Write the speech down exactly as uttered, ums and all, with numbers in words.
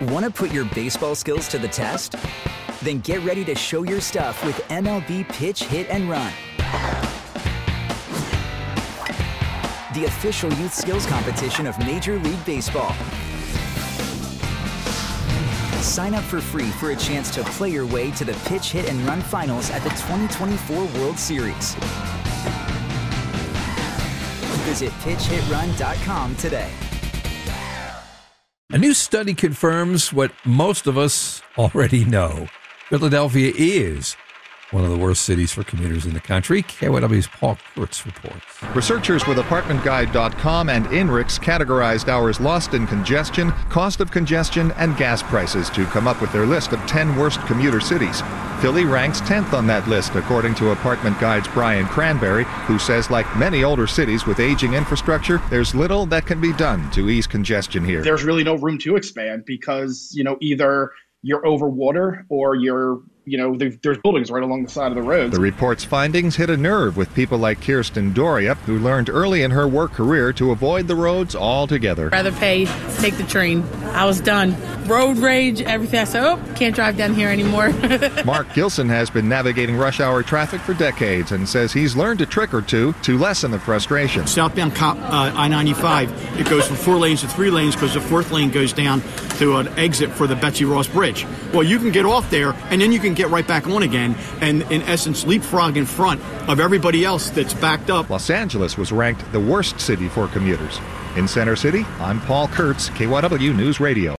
Want to put your baseball skills to the test? Then get ready to show your stuff with M L B Pitch, Hit, and Run. The official youth skills competition of Major League Baseball. Sign up for free for a chance to play your way to the Pitch, Hit, and Run finals at the twenty twenty-four World Series. Visit pitch hit run dot com today. A new study confirms what most of us already know. Philadelphia is one of the worst cities for commuters in the country. K Y W's Paul Kurtz reports. Researchers with apartment guide dot com and INRIX categorized hours lost in congestion, cost of congestion, and gas prices to come up with their list of ten worst commuter cities. Philly ranks tenth on that list, according to Apartment Guide's Brian Cranberry, who says, like many older cities with aging infrastructure, there's little that can be done to ease congestion here. There's really no room to expand because, you know, either you're over water or you're You know, there's buildings right along the side of the road. The report's findings hit a nerve with people like Kirsten Doria, who learned early in her work career to avoid the roads altogether. Rather pay, take the train. I was done. Road rage, everything. I said, oh, can't drive down here anymore. Mark Gilson has been navigating rush hour traffic for decades and says he's learned a trick or two to lessen the frustration. Southbound cop, uh, I ninety-five, it goes from four lanes to three lanes because the fourth lane goes down to an exit for the Betsy Ross Bridge. Well, you can get off there, and then you can get right back on again and, in essence, leapfrog in front of everybody else that's backed up. Los Angeles was ranked the worst city for commuters. In Center City, I'm Paul Kurtz, K Y W News Radio.